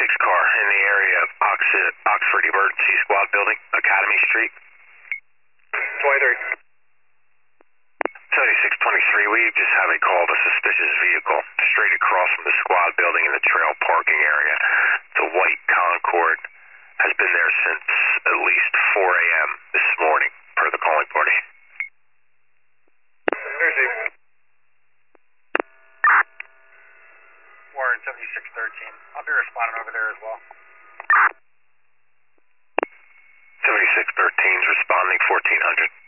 6 car in the area of Oxford Emergency Squad Building, Academy Street. 23. 7623, we just have a call of a suspicious vehicle straight across from the squad building in the trail parking area. It's a white Concorde, has been there since at least 4 a.m. this morning, per the calling party. Received. Warren 7613. I'll be responding over there as well. 7613's responding 1400.